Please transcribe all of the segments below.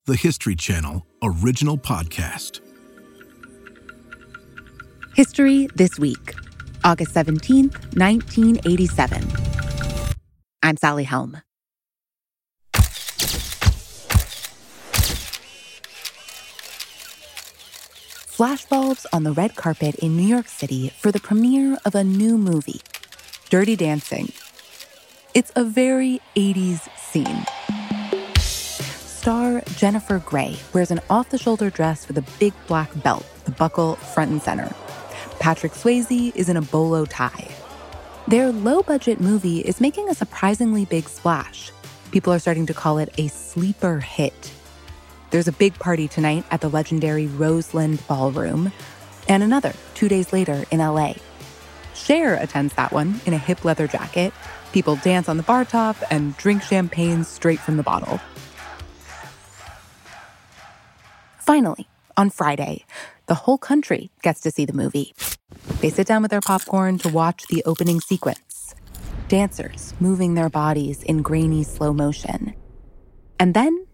the History Channel original podcast. History This Week, August 17th, 1987. I'm Sally Helm. Flashbulbs on the red carpet in New York City for the premiere of a new movie, Dirty Dancing. It's a very 80s scene. Star Jennifer Grey wears an off-the-shoulder dress with a big black belt, the buckle front and center. Patrick Swayze is in a bolo tie. Their low-budget movie is making a surprisingly big splash. People are starting to call it a sleeper hit. There's a big party tonight at the legendary Roseland Ballroom, and another 2 days later in LA. Cher attends that one in a hip leather jacket. People dance on the bar top and drink champagne straight from the bottle. Finally, on Friday, the whole country gets to see the movie. They sit down with their popcorn to watch the opening sequence. Dancers moving their bodies in grainy slow motion. And then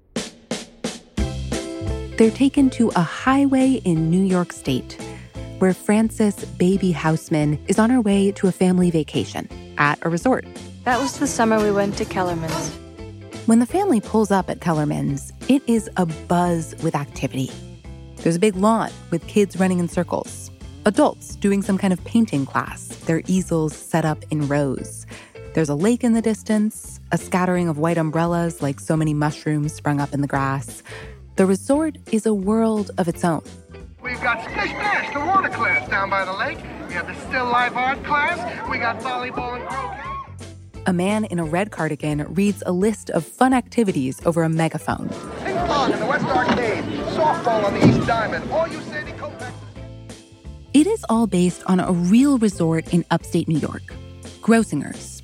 they're taken to a highway in New York State, where Frances Baby Houseman is on her way to a family vacation at a resort. That was the summer we went to Kellerman's. When the family pulls up at Kellerman's, it is a buzz with activity. There's a big lawn with kids running in circles, adults doing some kind of painting class, their easels set up in rows. There's a lake in the distance, a scattering of white umbrellas like so many mushrooms sprung up in the grass. The resort is a world of its own. We've got Splish Splash, the water class down by the lake. We have the still life art class. We got volleyball and croquet. A man in a red cardigan reads a list of fun activities over a megaphone. Ping pong in the West Arcade. Softball on the East Diamond. All you Sandy Koufax. It is all based on a real resort in upstate New York, Grossinger's.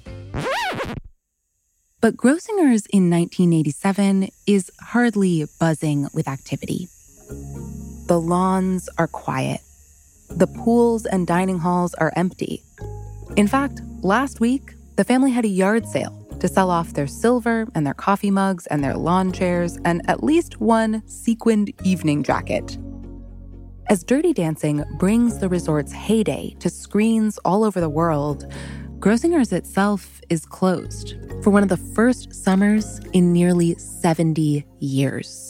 But Grossinger's in 1987 is hardly buzzing with activity. The lawns are quiet. The pools and dining halls are empty. In fact, last week, the family had a yard sale to sell off their silver and their coffee mugs and their lawn chairs and at least one sequined evening jacket. As Dirty Dancing brings the resort's heyday to screens all over the world, Grossinger's itself is closed for one of the first summers in nearly 70 years.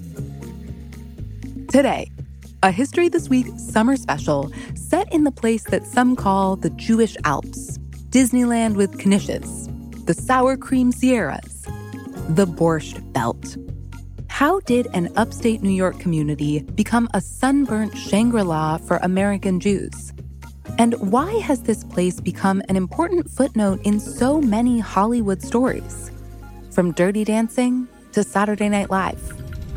Today, a History This Week summer special set in the place that some call the Jewish Alps, Disneyland with Knishes, the sour cream Sierras, the Borscht Belt. How did an upstate New York community become a sunburnt Shangri-La for American Jews? And why has this place become an important footnote in so many Hollywood stories? From Dirty Dancing to Saturday Night Live.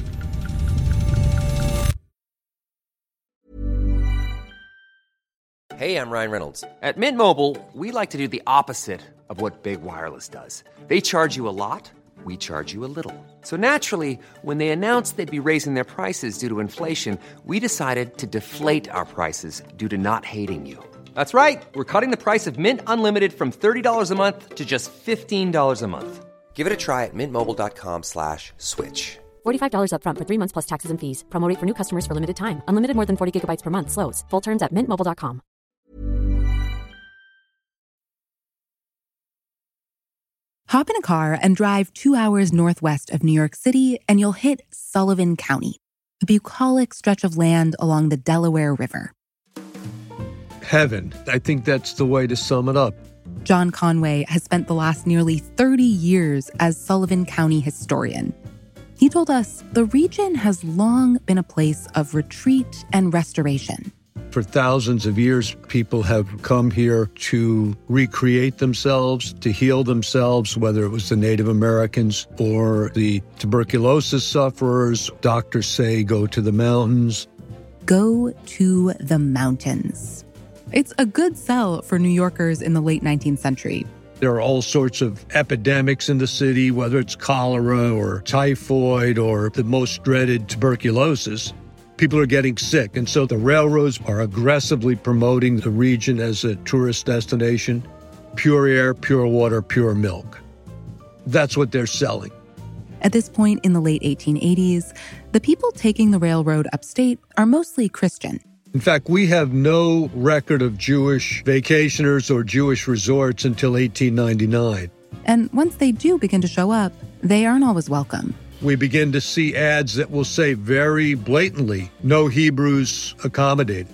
Hey, I'm Ryan Reynolds. At Mint Mobile, we like to do the opposite of what Big Wireless does. They charge you a lot, we charge you a little. So naturally, when they announced they'd be raising their prices due to inflation, we decided to deflate our prices due to not hating you. That's right. We're cutting the price of Mint Unlimited from $30 a month to just $15 a month. Give it a try at mintmobile.com/switch. $45 up front for 3 months plus taxes and fees. Promo rate for new customers for limited time. Unlimited more than 40 gigabytes per month. Slows full terms at mintmobile.com. Hop in a car and drive 2 hours northwest of New York City, and you'll hit Sullivan County, a bucolic stretch of land along the Delaware River. Heaven. I think that's the way to sum it up. John Conway has spent the last nearly 30 years as Sullivan County historian. He told us the region has long been a place of retreat and restoration. For thousands of years, people have come here to recreate themselves, to heal themselves, whether it was the Native Americans or the tuberculosis sufferers. Doctors say, go to the mountains. Go to the mountains. It's a good sell for New Yorkers in the late 19th century. There are all sorts of epidemics in the city, whether it's cholera or typhoid or the most dreaded tuberculosis. People are getting sick, and so the railroads are aggressively promoting the region as a tourist destination. Pure air, pure water, pure milk. That's what they're selling. At this point in the late 1880s, the people taking the railroad upstate are mostly Christian. In fact, we have no record of Jewish vacationers or Jewish resorts until 1899. And once they do begin to show up, they aren't always welcome. We begin to see ads that will say very blatantly, no Hebrews accommodated.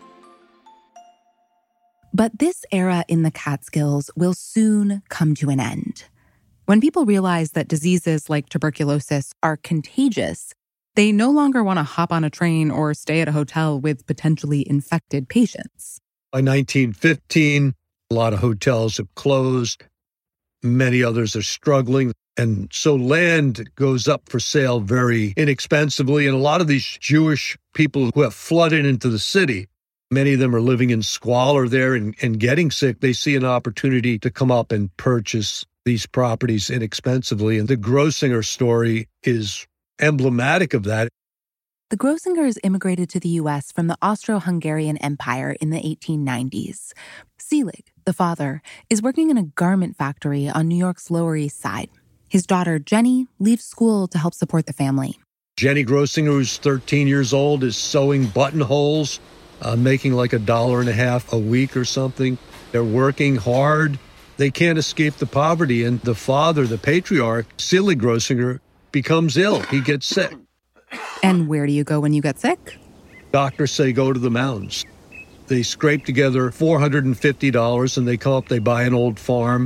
But this era in the Catskills will soon come to an end. When people realize that diseases like tuberculosis are contagious, they no longer want to hop on a train or stay at a hotel with potentially infected patients. By 1915, a lot of hotels have closed. Many others are struggling. And so land goes up for sale very inexpensively. And a lot of these Jewish people who have flooded into the city, many of them are living in squalor there and getting sick. They see an opportunity to come up and purchase these properties inexpensively. And the Grossinger story is emblematic of that. The Grossingers immigrated to the U.S. from the Austro-Hungarian Empire in the 1890s. Selig, the father, is working in a garment factory on New York's Lower East Side. His daughter, Jenny, leaves school to help support the family. Jenny Grossinger, who's 13 years old, is sewing buttonholes, making like $1.50 a week or something. They're working hard. They can't escape the poverty. And the father, the patriarch, Selig Grossinger, becomes ill. He gets sick. And where do you go when you get sick? Doctors say go to the mountains. They scrape together $450 and they come up, they buy an old farm.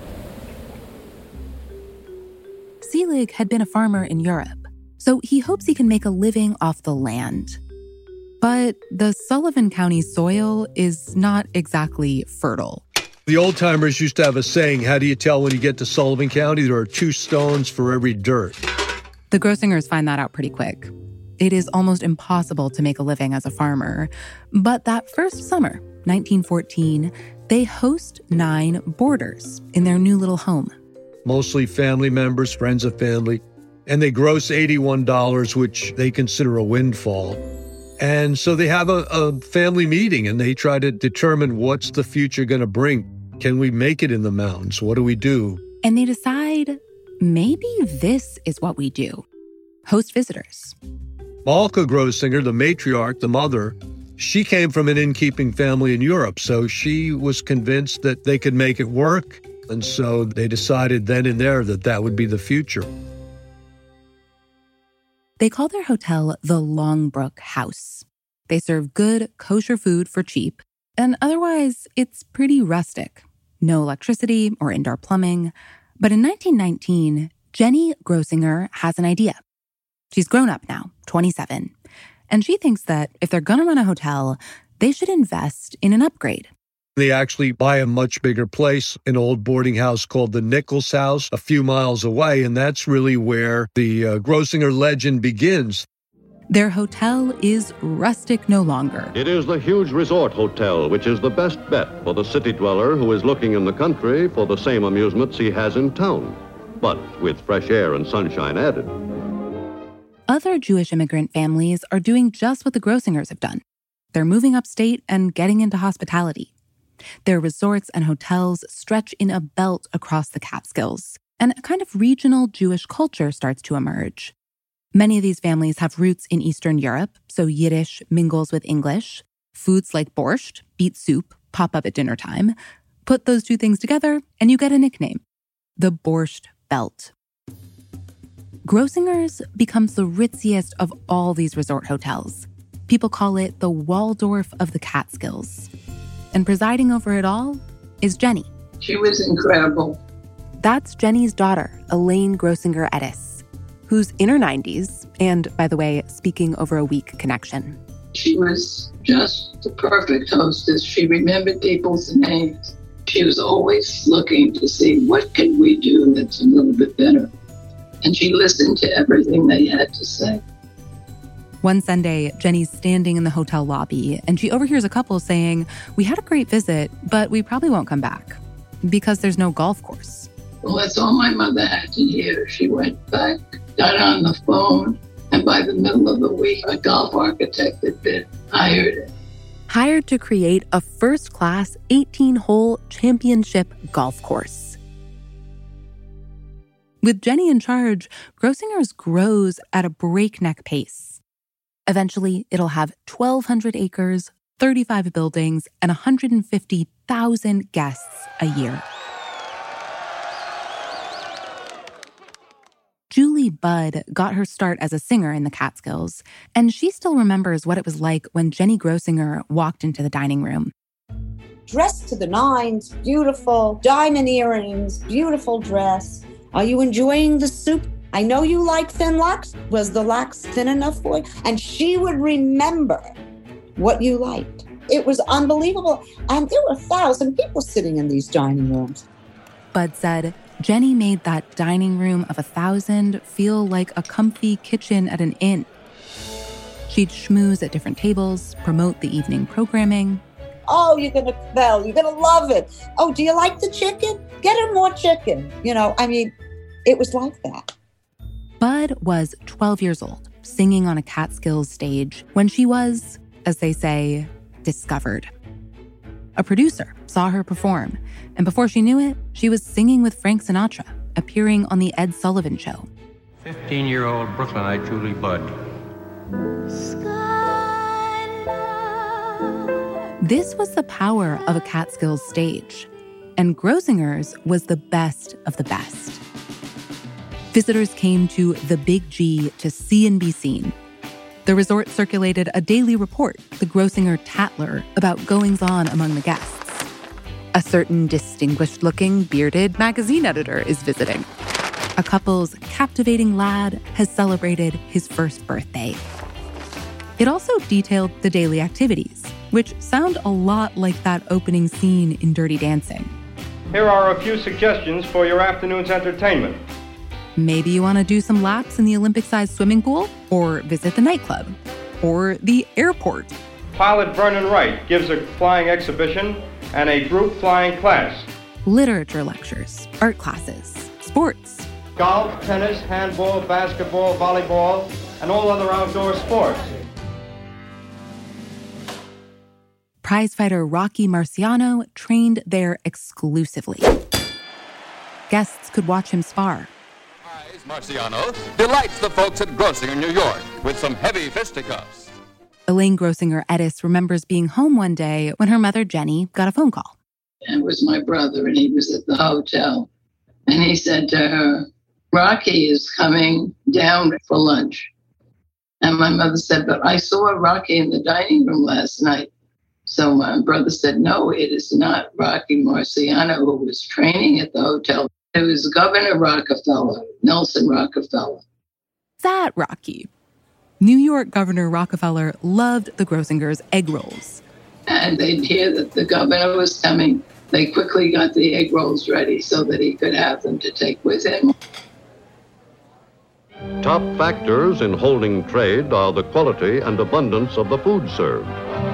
Selig had been a farmer in Europe, so he hopes he can make a living off the land. But the Sullivan County soil is not exactly fertile. The old-timers used to have a saying, how do you tell when you get to Sullivan County? There are 2 stones for every dirt. The Grossingers find that out pretty quick. It is almost impossible to make a living as a farmer. But that first summer, 1914, they host 9 boarders in their new little home. Mostly family members, friends of family. And they gross $81, which they consider a windfall. And so they have a family meeting and they try to determine what's the future going to bring. Can we make it in the mountains? What do we do? And they decide, maybe this is what we do. Host visitors. Malka Grossinger, the matriarch, the mother, she came from an innkeeping family in Europe. So she was convinced that they could make it work. And so they decided then and there that that would be the future. They call their hotel the Longbrook House. They serve good, kosher food for cheap, and otherwise, it's pretty rustic. No electricity or indoor plumbing. But in 1919, Jenny Grossinger has an idea. She's grown up now, 27, and she thinks that if they're going to run a hotel, they should invest in an upgrade. They actually buy a much bigger place, an old boarding house called the Nichols House, a few miles away, and that's really where the Grossinger legend begins. Their hotel is rustic no longer. It is the huge resort hotel, which is the best bet for the city dweller who is looking in the country for the same amusements he has in town, but with fresh air and sunshine added. Other Jewish immigrant families are doing just what the Grossingers have done. They're moving upstate and getting into hospitality. Their resorts and hotels stretch in a belt across the Catskills, and a kind of regional Jewish culture starts to emerge. Many of these families have roots in Eastern Europe, so Yiddish mingles with English. Foods like borscht, beet soup, pop up at dinner time. Put those 2 things together, and you get a nickname, the Borscht Belt. Grossingers becomes the ritziest of all these resort hotels. People call it the Waldorf of the Catskills. And presiding over it all is Jenny. She was incredible. That's Jenny's daughter, Elaine Grossinger Edis, who's in her 90s and, by the way, speaking over a weak connection. She was just the perfect hostess. She remembered people's names. She was always looking to see what can we do that's a little bit better. And she listened to everything they had to say. One Sunday, Jenny's standing in the hotel lobby, and she overhears a couple saying, "We had a great visit, but we probably won't come back because there's no golf course." Well, that's all my mother had to hear. She went back, got on the phone, and by the middle of the week, a golf architect had been hired. Hired to create a first-class 18-hole championship golf course. With Jenny in charge, Grossinger's grows at a breakneck pace. Eventually, it'll have 1,200 acres, 35 buildings, and 150,000 guests a year. Julie Budd got her start as a singer in the Catskills, and she still remembers what it was like when Jenny Grossinger walked into the dining room. Dressed to the nines, beautiful, diamond earrings, beautiful dress. Are you enjoying the soup? I know you like thin lox. Was the lox thin enough for you? And she would remember what you liked. It was unbelievable. And there were 1,000 people sitting in these dining rooms. Bud said, Jenny made that dining room of 1,000 feel like a comfy kitchen at an inn. She'd schmooze at different tables, promote the evening programming. Oh, you're going to love it. Oh, do you like the chicken? Get her more chicken. It was like that. Bud was 12 years old, singing on a Catskills stage when she was, as they say, discovered. A producer saw her perform, and before she knew it, she was singing with Frank Sinatra, appearing on The Ed Sullivan Show. 15-year-old Brooklynite Julie Budd. This was the power of a Catskills stage, and Grossinger's was the best of the best. Visitors came to the Big G to see and be seen. The resort circulated a daily report, the Grossinger Tatler, about goings-on among the guests. A certain distinguished-looking, bearded magazine editor is visiting. A couple's captivating lad has celebrated his first birthday. It also detailed the daily activities, which sound a lot like that opening scene in Dirty Dancing. Here are a few suggestions for your afternoon's entertainment. Maybe you want to do some laps in the Olympic-sized swimming pool, or visit the nightclub, or the airport. Pilot Vernon Wright gives a flying exhibition and a group flying class. Literature lectures, art classes, sports. Golf, tennis, handball, basketball, volleyball, and all other outdoor sports. Prizefighter Rocky Marciano trained there exclusively. Guests could watch him spar. Marciano delights the folks at Grossinger, New York, with some heavy fisticuffs. Elaine Grossinger Edis remembers being home one day when her mother, Jenny, got a phone call. It was my brother, and he was at the hotel. And he said to her, Rocky is coming down for lunch. And my mother said, but I saw Rocky in the dining room last night. So my brother said, no, it is not Rocky Marciano who was training at the hotel. It was Governor Rockefeller, Nelson Rockefeller. That Rocky. New York Governor Rockefeller loved the Grossingers' egg rolls. And they'd hear that the governor was coming. They quickly got the egg rolls ready so that he could have them to take with him. Top factors in holding trade are the quality and abundance of the food served.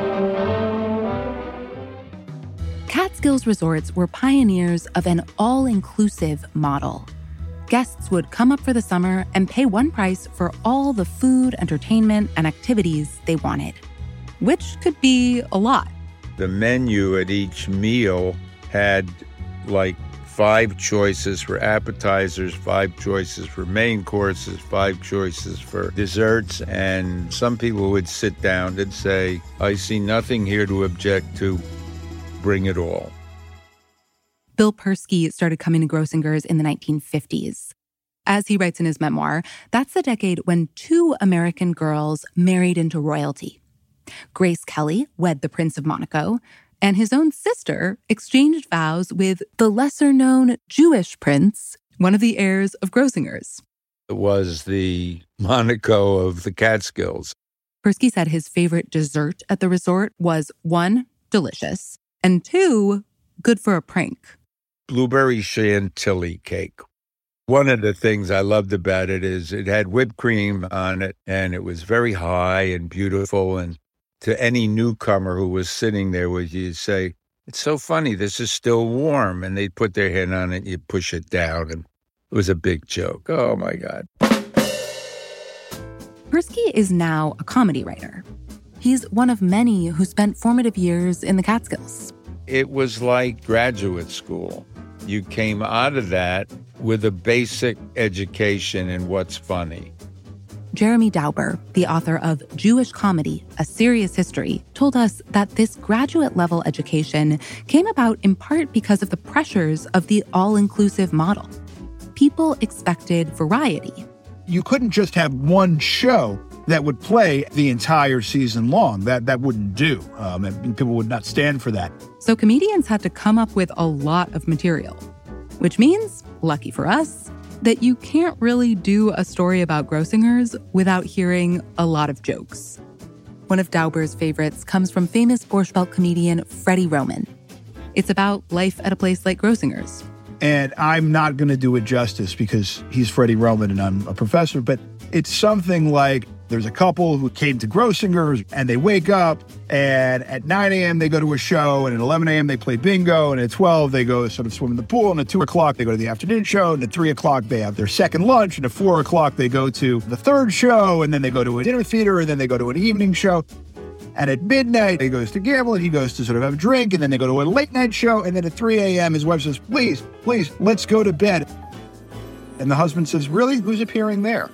Catskills resorts were pioneers of an all-inclusive model. Guests would come up for the summer and pay one price for all the food, entertainment, and activities they wanted, which could be a lot. The menu at each meal had like 5 choices for appetizers, 5 choices for main courses, 5 choices for desserts, and some people would sit down and say, I see nothing here to object to. Bring it all. Bill Persky started coming to Grossinger's in the 1950s. As he writes in his memoir, that's the decade when 2 American girls married into royalty. Grace Kelly wed the Prince of Monaco, and his own sister exchanged vows with the lesser-known Jewish prince, one of the heirs of Grossinger's. It was the Monaco of the Catskills. Persky said his favorite dessert at the resort was 1, delicious, and 2, good for a prank. Blueberry chantilly cake. One of the things I loved about it is it had whipped cream on it, and it was very high and beautiful. And to any newcomer who was sitting there with you, you'd say, it's so funny, this is still warm. And they'd put their hand on it, you'd push it down, and it was a big joke. Oh, my God. Persky is now a comedy writer. He's one of many who spent formative years in the Catskills. It was like graduate school. You came out of that with a basic education in what's funny. Jeremy Dauber, the author of Jewish Comedy, A Serious History, told us that this graduate-level education came about in part because of the pressures of the all-inclusive model. People expected variety. You couldn't just have one show that would play the entire season long. That wouldn't do. And people would not stand for that. So comedians had to come up with a lot of material, which means, lucky for us, that you can't really do a story about Grossingers without hearing a lot of jokes. One of Dauber's favorites comes from famous Borscht Belt comedian Freddie Roman. It's about life at a place like Grossingers. And I'm not going to do it justice because he's Freddie Roman and I'm a professor, but it's something like there's a couple who came to Grossingers and they wake up and at 9 a.m. they go to a show and at 11 a.m. they play bingo and at 12 they go sort of swim in the pool and at 2 o'clock they go to the afternoon show and at 3 o'clock they have their second lunch and at 4 o'clock they go to the third show and then they go to a dinner theater and then they go to an evening show. And at midnight, he goes to gamble and he goes to sort of have a drink and then they go to a late night show. And then at 3 a.m. his wife says, please, let's go to bed. And the husband says, really? Who's appearing there?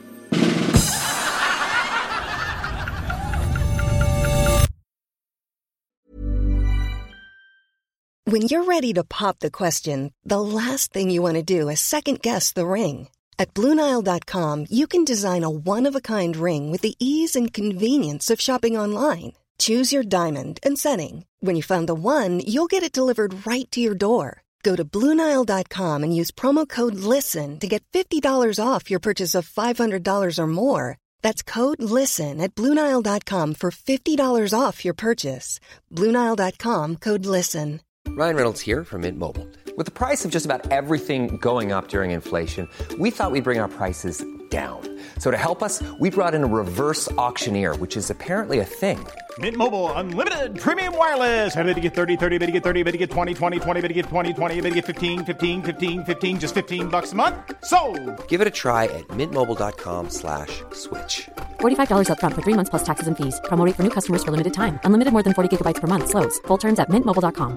When you're ready to pop the question, the last thing you want to do is second-guess the ring. At BlueNile.com, you can design a one-of-a-kind ring with the ease and convenience of shopping online. Choose your diamond and setting. When you find the one, you'll get it delivered right to your door. Go to BlueNile.com and use promo code LISTEN to get $50 off your purchase of $500 or more. That's code LISTEN at BlueNile.com for $50 off your purchase. BlueNile.com, code LISTEN. Ryan Reynolds here from Mint Mobile. With the price of just about everything going up during inflation, we thought we'd bring our prices down. So to help us, we brought in a reverse auctioneer, which is apparently a thing. Mint Mobile Unlimited Premium Wireless. How to get 30, 30, how to get 30, how to get 20, 20, 20, how to get 20, 20, how to get 15, 15, 15, 15, just $15 a month? Sold! Give it a try at mintmobile.com/switch. $45 up front for 3 months plus taxes and fees. Promo rate for new customers for limited time. Unlimited more than 40 gigabytes per month. Slows full terms at mintmobile.com.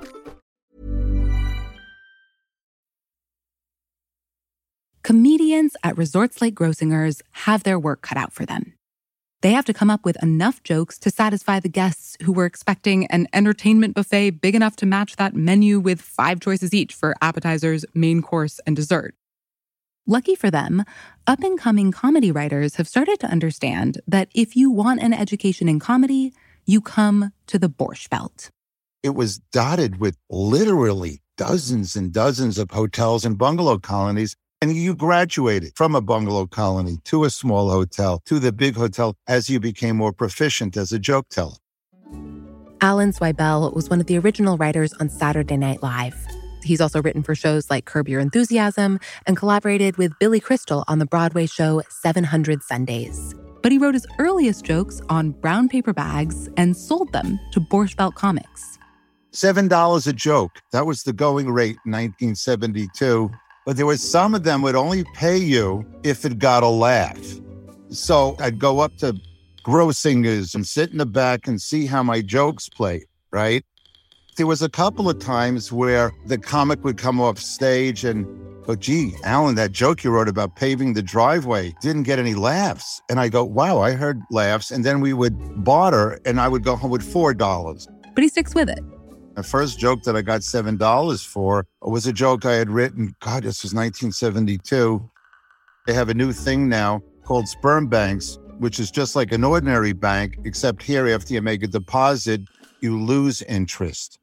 Comedians at resorts like Grossingers have their work cut out for them. They have to come up with enough jokes to satisfy the guests who were expecting an entertainment buffet big enough to match that menu with 5 choices each for appetizers, main course, and dessert. Lucky for them, up-and-coming comedy writers have started to understand that if you want an education in comedy, you come to the Borscht Belt. It was dotted with literally dozens and dozens of hotels and bungalow colonies. And you graduated from a bungalow colony to a small hotel to the big hotel as you became more proficient as a joke teller. Alan Zweibel was one of the original writers on Saturday Night Live. He's also written for shows like Curb Your Enthusiasm and collaborated with Billy Crystal on the Broadway show 700 Sundays. But he wrote his earliest jokes on brown paper bags and sold them to Borscht Belt Comics. $7 a joke. That was the going rate in 1972. But there was some of them would only pay you if it got a laugh. So I'd go up to Grossingers and sit in the back and see how my jokes played, right? There was a couple of times where the comic would come off stage and go, gee, Alan, that joke you wrote about paving the driveway didn't get any laughs. And I go, wow, I heard laughs. And then we would barter and I would go home with $4. But he sticks with it. The first joke that I got $7 for was a joke I had written. God, this was 1972. They have a new thing now called sperm banks, which is just like an ordinary bank, except here after you make a deposit, you lose interest.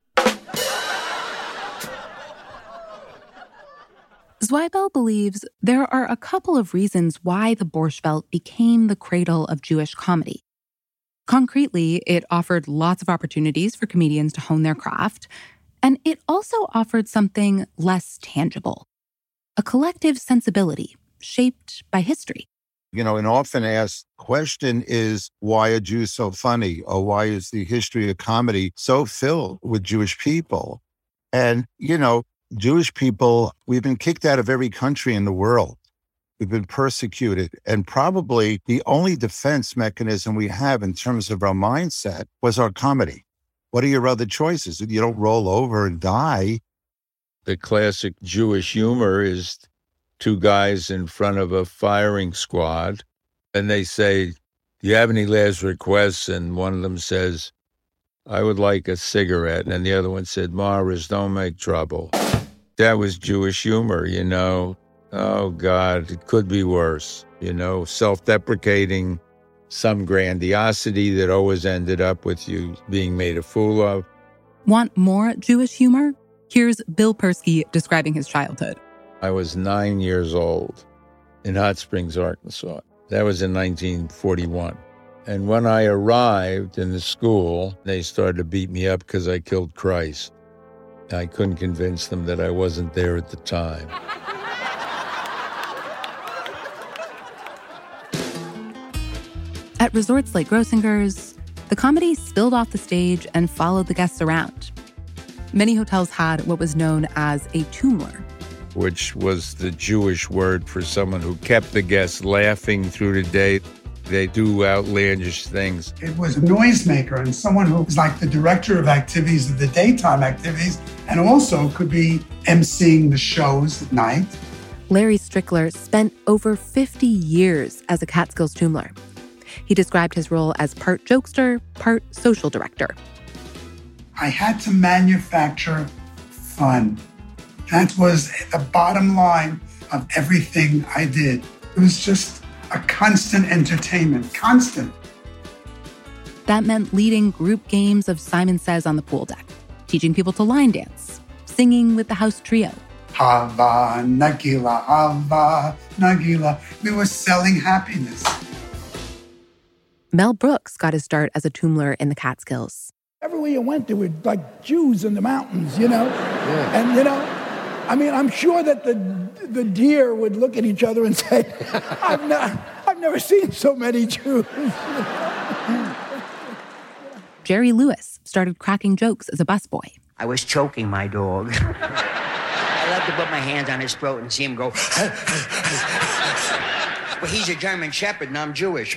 Zweibel believes there are a couple of reasons why the Borscht Belt became the cradle of Jewish comedy. Concretely, it offered lots of opportunities for comedians to hone their craft, and it also offered something less tangible, a collective sensibility shaped by history. You know, an often asked question is, why are Jews so funny? Or why is the history of comedy so filled with Jewish people? And, you know, Jewish people, we've been kicked out of every country in the world. We've been persecuted. And probably the only defense mechanism we have in terms of our mindset was our comedy. What are your other choices? You don't roll over and die. The classic Jewish humor is two guys in front of a firing squad, and they say, "Do you have any last requests?" And one of them says, "I would like a cigarette." And the other one said, "Morris, don't make trouble." That was Jewish humor, you know. Oh, God, it could be worse. You know, self-deprecating, some grandiosity that always ended up with you being made a fool of. Want more Jewish humor? Here's Bill Persky describing his childhood. I was 9 years old in Hot Springs, Arkansas. That was in 1941. And when I arrived in the school, they started to beat me up because I killed Christ. I couldn't convince them that I wasn't there at the time. At resorts like Grossinger's, the comedy spilled off the stage and followed the guests around. Many hotels had what was known as a tumler, which was the Jewish word for someone who kept the guests laughing through the day. They do outlandish things. It was a noisemaker and someone who was like the director of activities, of the daytime activities, and also could be emceeing the shows at night. Larry Strickler spent over 50 years as a Catskills tumler. He described his role as part jokester, part social director. I had to manufacture fun. That was the bottom line of everything I did. It was just a constant entertainment, constant. That meant leading group games of Simon Says on the pool deck, teaching people to line dance, singing with the house trio. Hava, Nagila. We were selling happiness. Mel Brooks got his start as a tumler in the Catskills. Everywhere you went, there were like Jews in the mountains, you know? Yeah. And, you know, I mean, I'm sure that the deer would look at each other and say, I've never seen so many Jews. Jerry Lewis started cracking jokes as a busboy. I was choking my dog. I love to put my hands on his throat and see him go. Well, he's a German Shepherd and I'm Jewish.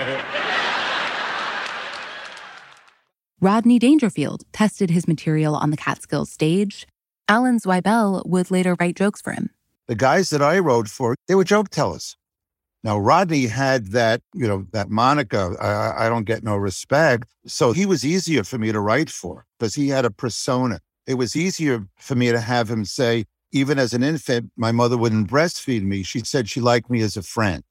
Rodney Dangerfield tested his material on the Catskills stage. Alan Zweibel would later write jokes for him. The guys that I wrote for, they were joke tellers. Now, Rodney had that, that moniker, I don't get no respect. So he was easier for me to write for because he had a persona. It was easier for me to have him say, even as an infant, my mother wouldn't breastfeed me. She said she liked me as a friend.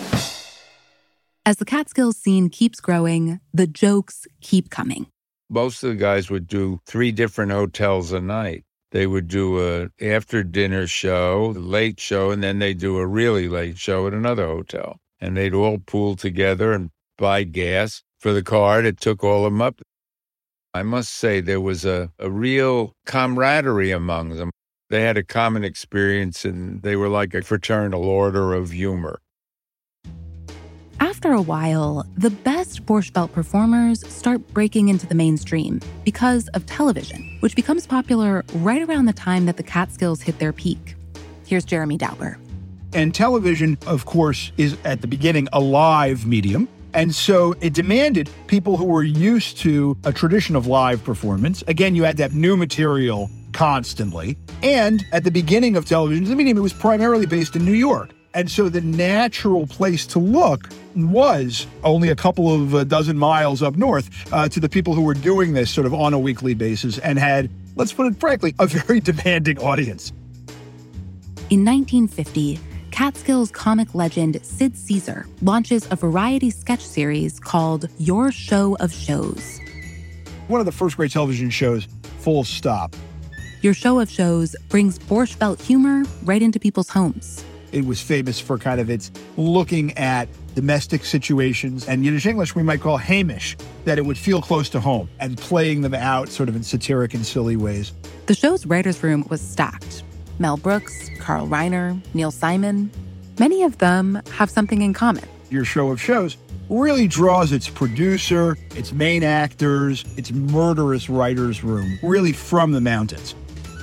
As the Catskills scene keeps growing, the jokes keep coming. Most of the guys would do 3 different hotels a night. They would do a after-dinner show, a late show, and then they'd do a really late show at another hotel. And they'd all pool together and buy gas for the car that took all of them up. I must say there was a real camaraderie among them. They had a common experience, and they were like a fraternal order of humor. After a while, the best Borscht Belt performers start breaking into the mainstream because of television, which becomes popular right around the time that the Catskills hit their peak. Here's Jeremy Dauber. And television, of course, is at the beginning a live medium. And so it demanded people who were used to a tradition of live performance. Again, you had that new material constantly. And at the beginning of television, the medium, it was primarily based in New York. And so the natural place to look was only a couple of dozen miles up north to the people who were doing this sort of on a weekly basis and had, let's put it frankly, a very demanding audience. In 1950, Catskills comic legend Sid Caesar launches a variety sketch series called Your Show of Shows. One of the first great television shows, full stop. Your Show of Shows brings Borscht Belt humor right into people's homes. It was famous for kind of its looking at domestic situations and Yiddish English we might call Hamish, that it would feel close to home and playing them out sort of in satiric and silly ways. The show's writer's room was stacked. Mel Brooks, Carl Reiner, Neil Simon. Many of them have something in common. Your Show of Shows really draws its producer, its main actors, its murderous writer's room, really from the mountains.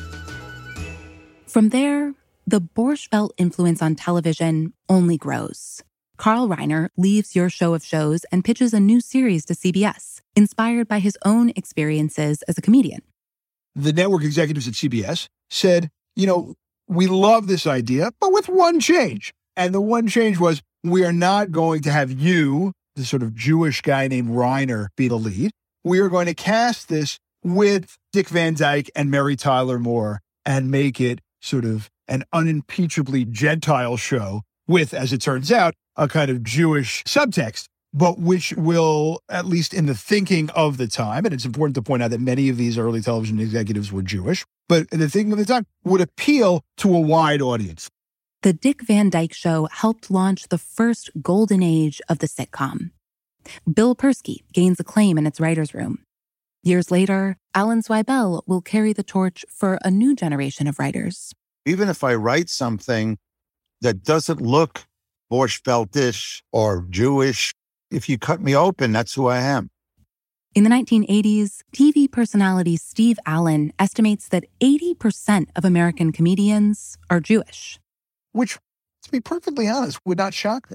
From there, the Borscht Belt influence on television only grows. Carl Reiner leaves Your Show of Shows and pitches a new series to CBS, inspired by his own experiences as a comedian. The network executives at CBS said, we love this idea, but with one change. And the one change was, we are not going to have you, the sort of Jewish guy named Reiner, be the lead. We are going to cast this with Dick Van Dyke and Mary Tyler Moore and make it sort of an unimpeachably Gentile show with, as it turns out, a kind of Jewish subtext, but which will, at least in the thinking of the time, and it's important to point out that many of these early television executives were Jewish, but in the thinking of the time, would appeal to a wide audience. The Dick Van Dyke Show helped launch the first golden age of the sitcom. Bill Persky gains acclaim in its writer's room. Years later, Alan Zweibel will carry the torch for a new generation of writers. Even if I write something that doesn't look Borscht Beltish or Jewish, if you cut me open, that's who I am. In the 1980s, TV personality Steve Allen estimates that 80% of American comedians are Jewish. Which, to be perfectly honest, would not shock me.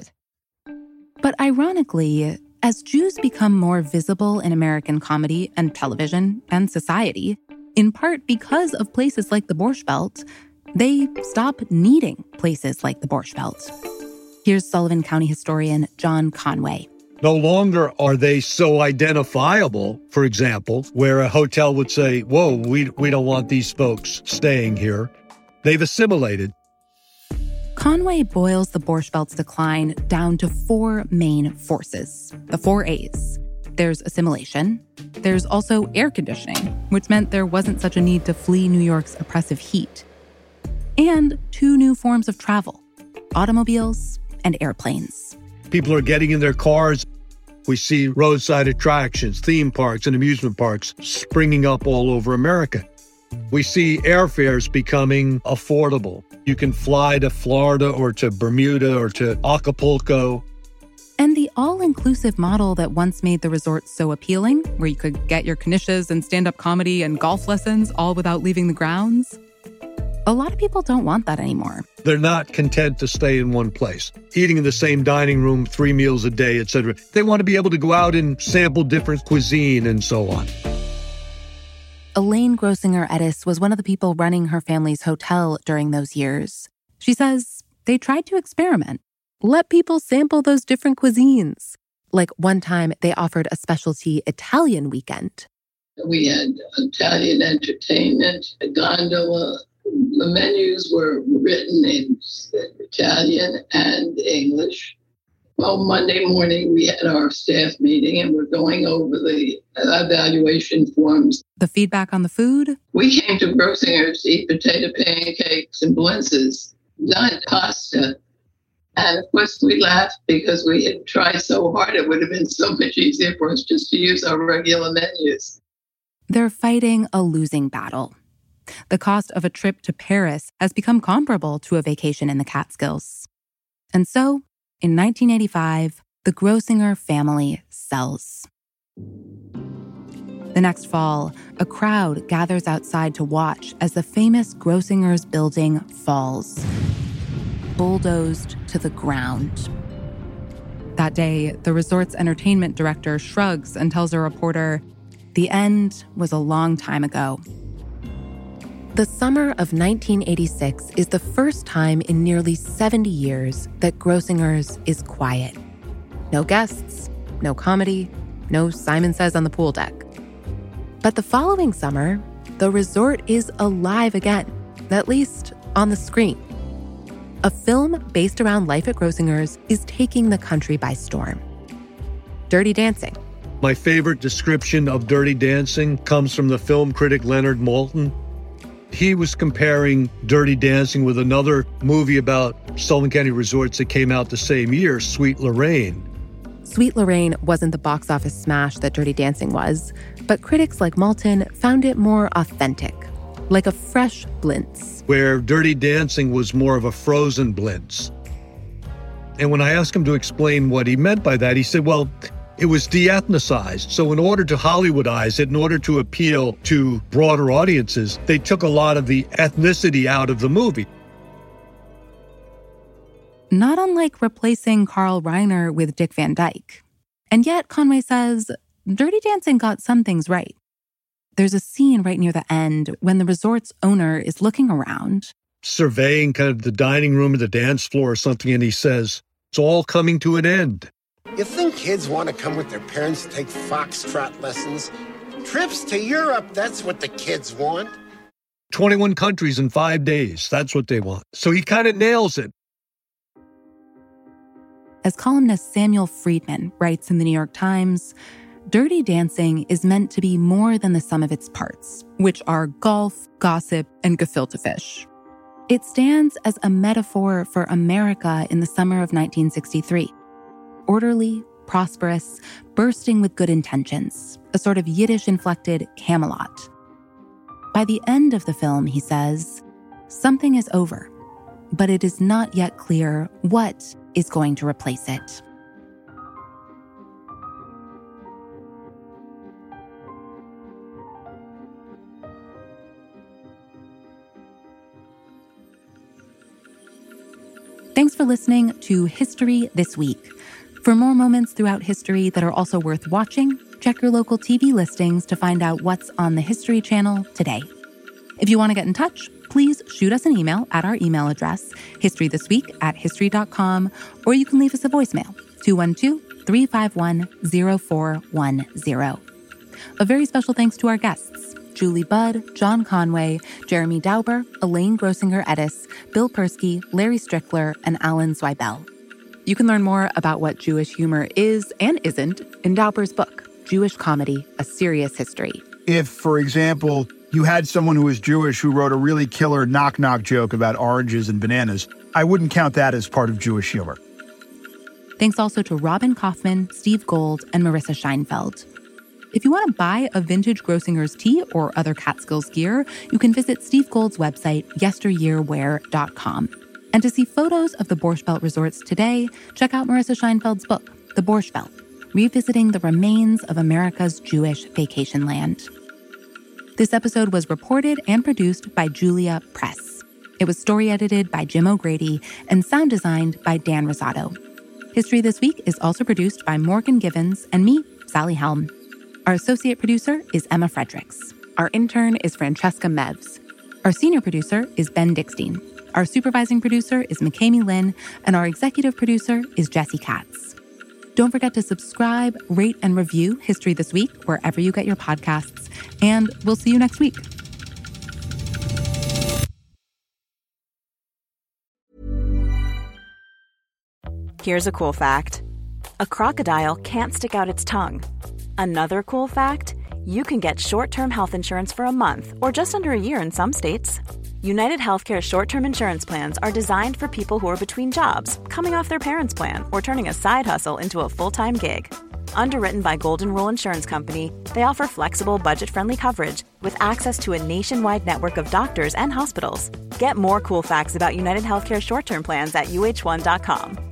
But ironically, as Jews become more visible in American comedy and television and society, in part because of places like the Borscht Belt, they stop needing places like the Borscht Belt. Here's Sullivan County historian John Conway. No longer are they so identifiable, for example, where a hotel would say, whoa, we don't want these folks staying here. They've assimilated. Conway boils the Borscht Belt's decline down to four main forces, the 4 A's. There's assimilation. There's also air conditioning, which meant there wasn't such a need to flee New York's oppressive heat. And 2 new forms of travel, automobiles and airplanes. People are getting in their cars. We see roadside attractions, theme parks, and amusement parks springing up all over America. We see airfares becoming affordable. You can fly to Florida or to Bermuda or to Acapulco. And the all-inclusive model that once made the resort so appealing, where you could get your knishes and stand-up comedy and golf lessons all without leaving the grounds, a lot of people don't want that anymore. They're not content to stay in one place, eating in the same dining room 3 meals a day, etc. They want to be able to go out and sample different cuisine and so on. Elaine Grossinger Edis was one of the people running her family's hotel during those years. She says they tried to experiment, let people sample those different cuisines. Like one time they offered a specialty Italian weekend. We had Italian entertainment, a gondola. The menus were written in Italian and English. Well, Monday morning, we had our staff meeting and we're going over the evaluation forms. The feedback on the food? We came to Grossinger's to eat potato pancakes and blintzes, not pasta. And of course, we laughed because we had tried so hard. It would have been so much easier for us just to use our regular menus. They're fighting a losing battle. The cost of a trip to Paris has become comparable to a vacation in the Catskills. And so, in 1985, the Grossinger family sells. The next fall, a crowd gathers outside to watch as the famous Grossinger's building falls, bulldozed to the ground. That day, the resort's entertainment director shrugs and tells a reporter, "The end was a long time ago." The summer of 1986 is the first time in nearly 70 years that Grossinger's is quiet. No guests, no comedy, no Simon Says on the pool deck. But the following summer, the resort is alive again, at least on the screen. A film based around life at Grossinger's is taking the country by storm. Dirty Dancing. My favorite description of Dirty Dancing comes from the film critic Leonard Maltin. He was comparing Dirty Dancing with another movie about Sullivan County resorts that came out the same year, Sweet Lorraine. Sweet Lorraine wasn't the box office smash that Dirty Dancing was, but critics like Maltin found it more authentic, like a fresh blintz. Where Dirty Dancing was more of a frozen blintz. And when I asked him to explain what he meant by that, he said, well, it was de-ethnicized. So in order to Hollywoodize it, in order to appeal to broader audiences, they took a lot of the ethnicity out of the movie. Not unlike replacing Carl Reiner with Dick Van Dyke. And yet, Conway says, Dirty Dancing got some things right. There's a scene right near the end when the resort's owner is looking around. surveying kind of the dining room or the dance floor or something, and he says, "It's all coming to an end." You think kids want to come with their parents to take foxtrot lessons? Trips to Europe, that's what the kids want. 21 countries in 5 days. That's what they want. So he kind of nails it. As columnist Samuel Friedman writes in the New York Times, Dirty Dancing is meant to be more than the sum of its parts, which are golf, gossip, and gefilte fish. It stands as a metaphor for America in the summer of 1963. Orderly, prosperous, bursting with good intentions, a sort of Yiddish-inflected Camelot. By the end of the film, he says, something is over, but it is not yet clear what is going to replace it. Thanks for listening to History This Week. For more moments throughout history that are also worth watching, check your local TV listings to find out what's on the History Channel today. If you want to get in touch, please shoot us an email at our email address, historythisweek@history.com, or you can leave us a voicemail, 212-351-0410. A very special thanks to our guests, Julie Budd, John Conway, Jeremy Dauber, Elaine Grossinger-Edis, Bill Persky, Larry Strickler, and Alan Zweibel. You can learn more about what Jewish humor is and isn't in Dauber's book, Jewish Comedy, A Serious History. If, for example, you had someone who was Jewish who wrote a really killer knock-knock joke about oranges and bananas, I wouldn't count that as part of Jewish humor. Thanks also to Robin Kaufman, Steve Gold, and Marissa Scheinfeld. If you want to buy a vintage Grossinger's tee or other Catskills gear, you can visit Steve Gold's website, yesteryearwear.com. And to see photos of the Borscht Belt resorts today, check out Marissa Scheinfeld's book, The Borscht Belt, Revisiting the Remains of America's Jewish Vacation Land. This episode was reported and produced by Julia Press. It was story edited by Jim O'Grady and sound designed by Dan Rosado. History This Week is also produced by Morgan Givens and me, Sally Helm. Our associate producer is Emma Fredericks. Our intern is Francesca Mevs. Our senior producer is Ben Dickstein. Our supervising producer is McKamey Lynn, and our executive producer is Jesse Katz. Don't forget to subscribe, rate, and review History This Week wherever you get your podcasts, and we'll see you next week. Here's a cool fact. A crocodile can't stick out its tongue. Another cool fact, you can get short-term health insurance for a month or just under a year in some states. United Healthcare short-term insurance plans are designed for people who are between jobs, coming off their parents' plan, or turning a side hustle into a full-time gig. Underwritten by Golden Rule Insurance Company, they offer flexible, budget-friendly coverage with access to a nationwide network of doctors and hospitals. Get more cool facts about United Healthcare short-term plans at uh1.com.